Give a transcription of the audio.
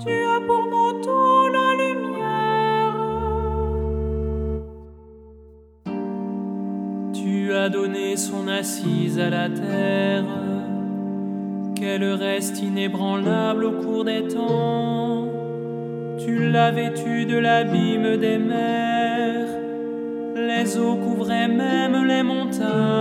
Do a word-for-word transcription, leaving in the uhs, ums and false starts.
Tu as pour manteau la lumière. Tu as donné son assise à la terre, qu'elle reste inébranlable au cours des temps. Tu l'as vêtue de l'abîme des mers, les eaux couvraient même les montagnes.